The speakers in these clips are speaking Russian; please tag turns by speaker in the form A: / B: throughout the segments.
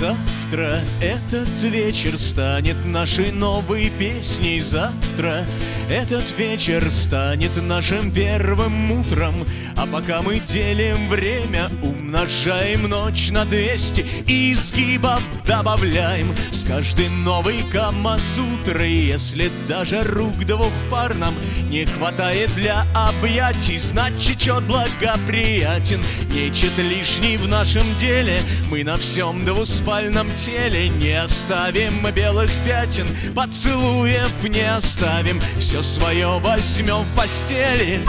A: Завтра этот вечер станет нашей новой песней. Завтра этот вечер станет нашим первым утром. А пока мы делим время, умножаем ночь на 200 и изгибов добавляем с каждой новой камасутры. Если даже рук двух пар нам не хватает для объятий, значит счет благоприятен. Нечет лишний в нашем деле, мы на всем двуспальном теле не оставим белых пятен, поцелуев не оставим, все свое возьмем в постели.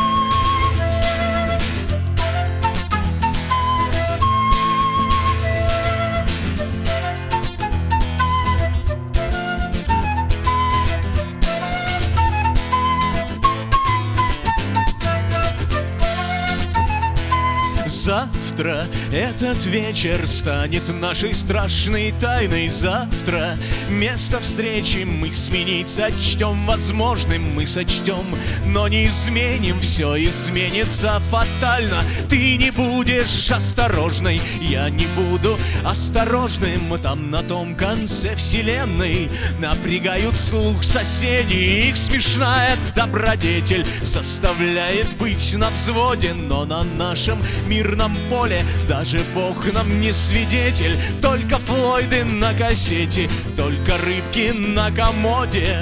A: Завтра этот вечер станет нашей страшной тайной. Завтра место встречи мы сменить сочтем возможным. Мы сочтем, но не изменим, все изменится фатально. Ты не будешь осторожной, я не буду осторожным. Там на том конце вселенной напрягают слух соседи. Их смешная добродетель заставляет быть на взводе. Но на нашем мирном поле даже Бог нам не свидетель. Только Флойды на кассете, только рыбки на комоде.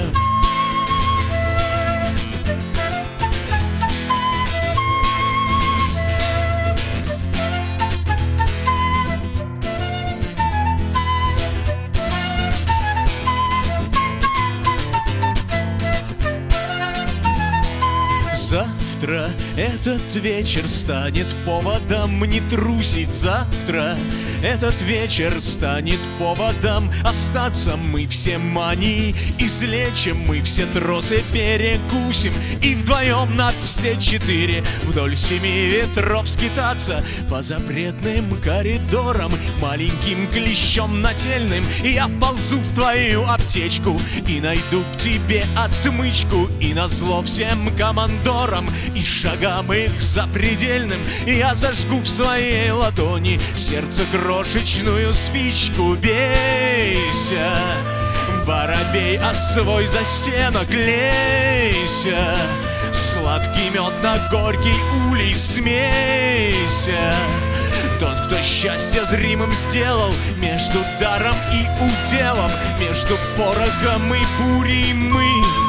A: Завтра этот вечер станет поводом не трусить. Завтра этот вечер станет поводом остаться. Мы все мании излечим, мы все тросы перекусим и вдвоем над все 4 вдоль 7 ветров скитаться по запретным коридорам маленьким клещом нательным. И я вползу в твою аптечку и найду к тебе отмычку. И назло всем командорам и шагам их запредельным я зажгу в своей ладони сердце крошечную спичку. Бейся, воробей, о свой застенок лейся, сладкий мед на горький улей смейся. Тот, кто счастье зримым сделал между даром и уделом, между порохом и бурей мы.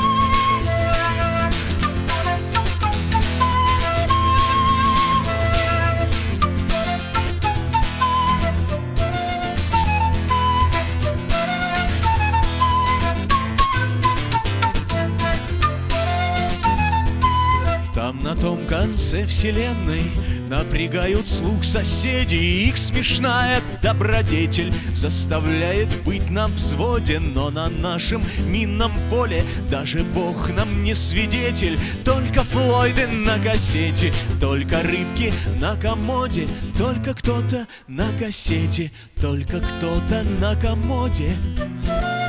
A: Там на том конце вселенной напрягают слух соседи. Их смешная добродетель заставляет быть на взводе. Но на нашем минном поле даже Бог нам не свидетель. Только Флойды на кассете, только рыбки на комоде. Только кто-то на кассете, только кто-то на комоде.